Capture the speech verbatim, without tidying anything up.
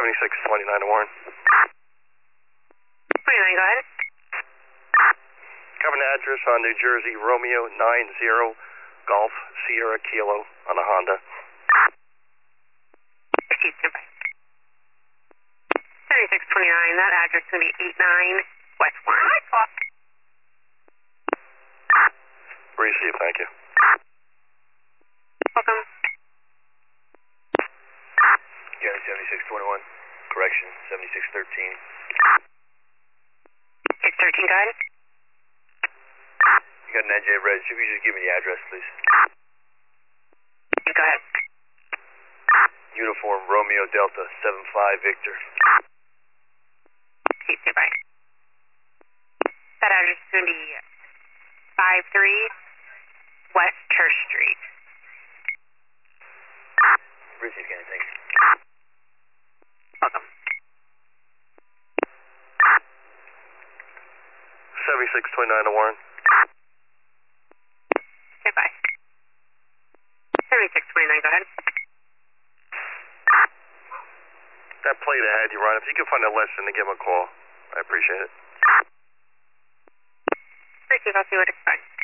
seventy-six twenty-nine to Warren. twenty-nine, go ahead. Cover an address on New Jersey, Romeo nine zero Golf Sierra Kilo on a Honda. Proceed, goodbye. seventy-six twenty-nine, that address is going to be eighty-nine West Warren. Receive, thank you. Welcome. County seventy-six twenty-one, correction, seventy-six thirteen. six thirteen, go ahead. You got an N J Red, if you could just give me the address, please. Go ahead. Uniform Romeo Delta seven five Victor. Proceed, goodbye. That address is going to be five three West Church Street. Receive, County, thanks. Welcome. seventy-six twenty-nine to Warren. Goodbye. seventy-six twenty-nine, go ahead. That plate ahead you run, if you can find a lesson to give him a call, I appreciate it. Receive, I'll see what it's fine.